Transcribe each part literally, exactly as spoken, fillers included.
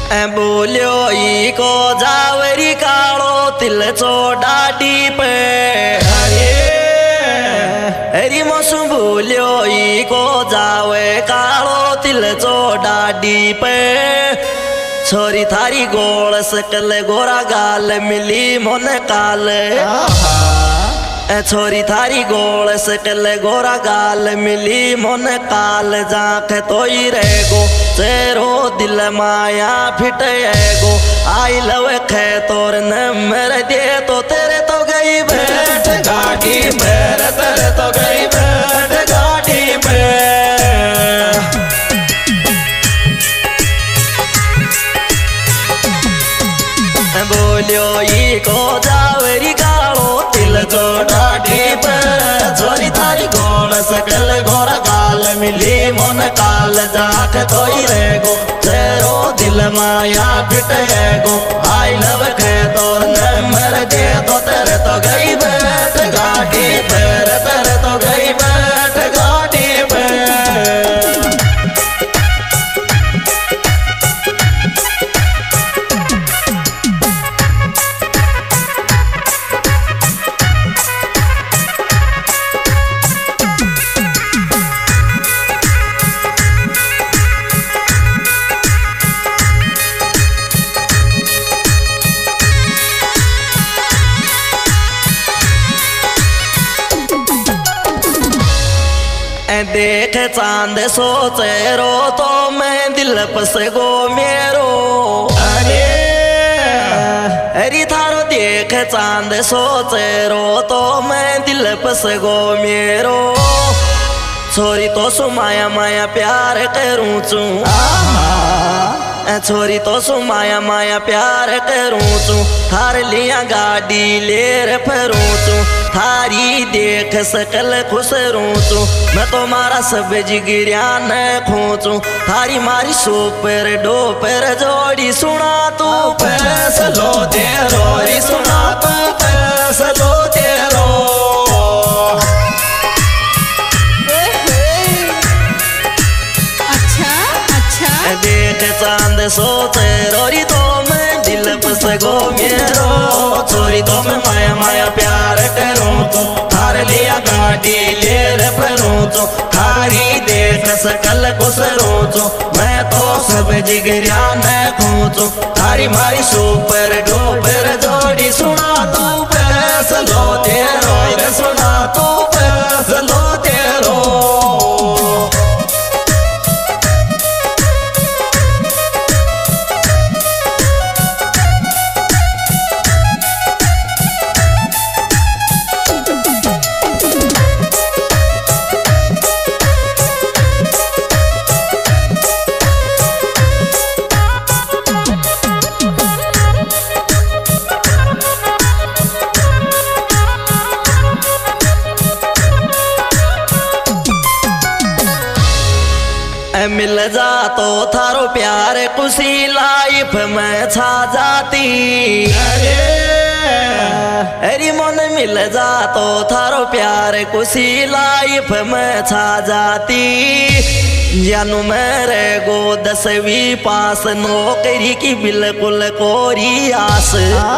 बोलियो ई को जावरी कालो तिल चो डाडी पे हरी मसु बोलियो ई को जावे कालो तिल चो डाडी पे छोरी थारी गोल सकल गोरा गाल मिली मोन काल छोरी थारी गोल सकल गोरा गाल मिली मोन काल जाख तोई रेगो तेरो दिल माया फिटेगो आई लव खे तोर न मर दे तो तेरे तो गई बैठ गाड़ी मेरे तेरे तो गई बैठ गाड़ी में बोलियो ई को जावरी गालो तिल तो डाडी पे छोरी थारी गोल सकल गोरा गाल मिली मोन काल जाख तोई रेगो तेरो दिल माया फिटेगो आई लव खे तोर न मर दे तो तेरे तो गई बैठ गाड़ी पे तेरे तो गई बैठ गाड़ी पे देख चांद सोचे रो तो मैं दिल पस गो मेरो अरे अरे थारो देख चांद सोचे रो तो मैं दिल पस गो मेरो छोरी तो सु माया माया प्यार करूँ चू छोरी तो सु माया माया प्यार करूँ चू थार लिया गाड़ी लेर फरूँ चू थारी देख सकल खुश रूचू मैं तो मारा सब जिगरिया न खूचू थारी मारी सुपर डोपर जोड़ी सुना तू फैसलो दे रोरी सुना तू फैसलो दे रो अच्छा अच्छा देख चांद सोते रोरी तो मैं दिल पस गो मेरो छोरी तो मैं माया माया प्यार करूँ तो थार लिया गाड़ी लेर फरूँ तो थारी देख सकल कुछ रोचो मैं तो सब जिगरिया न खूचो थारी मारी सुपर डोपर जोड़ी सुना तू फैसलो तेरो सुना तू फैसलो तेरो मिल जा तो थारो प्यार खुशी लाइफ में छा जाती अरे अरे मन मिल जा तो थारो प्यार खुशी लाइफ में छा जाती जानू मेरे गो दसवीं पास नौकरी की बिल्कुल कोरी आस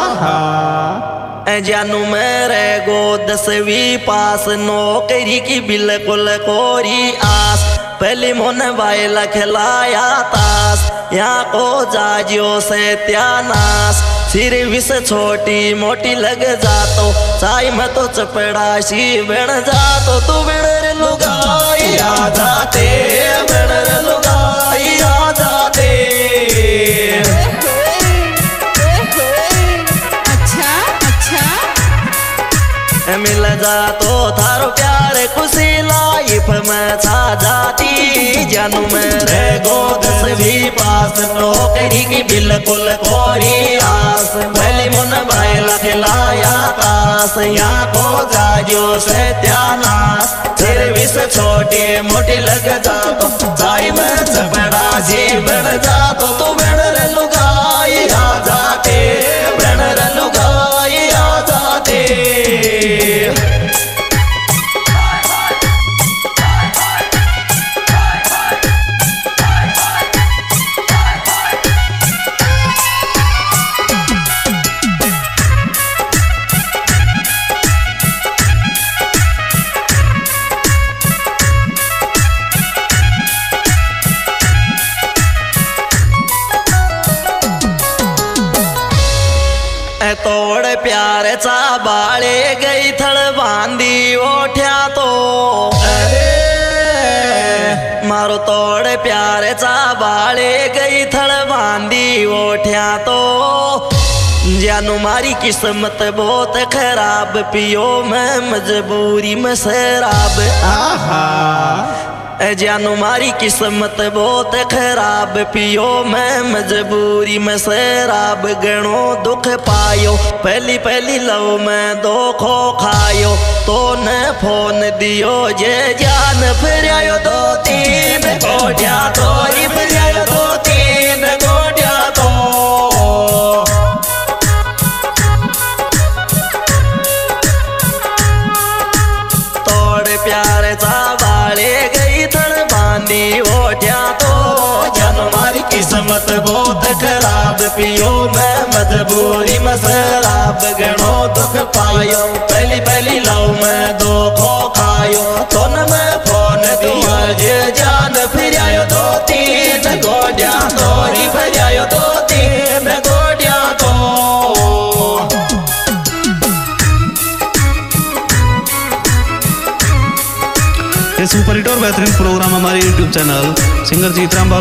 जानू मेरे गो दसवीं पास नौकरी की बिल्कुल कोरी आस पहली मोन बाइला खिलाया तास यहाँ को जाजियो से त्यानास सिर विस छोटी मोटी लग जातो चाय में तो चपड़ासी बन जातो तू बिनर लुगाई आ जाते बिनर लुगाई आ जाते अच्छा अच्छा मिल जा तो थारो प्यार खुशी लाइफ में छा जाती जानू मेरे गो दसवीं पास नौकरी की बिल्कुल कोरी आस पहली मुन बाइला खिलाया तास यहाँ को जाजियो से त्यानास फिर विस छोटी मोटी लग जातो चाय में चपड़ा जी बन जातो तू बनर लुगाई आ जाते बनर लुगाई आ जाते प्यार चा बाळे गई थळ बांधी ओठ्या तो मारो तोड़ प्यार चा बाळे गई थळ बांधी ओठ्या तो जानू मारी किस्मत बहुत खराब पियो मैं मजबूरी में शराब जानू मारी किस्मत बहुत खराब पियो मैं मजबूरी में शराब गणो दुख पायो पहली पहली लव में धोखो खायो तो न फोन दियो जे जान फिर आयो दो तीन गोटिया तो फिर आयो दो तीन गोटिया तो तोड़ प्यार चा बाळे गई थड़ बांधी ओठ्या तो जन मारी किस्मत बहुत खराब पियो मैं मजबूरी में शराब गणो दुख पायो पहली पहली लव में धोखो खायो तो न मैं फोन दियो जे जान फिर आयो दो तीन गोटिया तो फिर आयो दो तीन गोटिया तो ये सुपर हिट और बेहतरीन प्रोग्राम हमारे यूट्यूब चैनल सिंगर जीतराम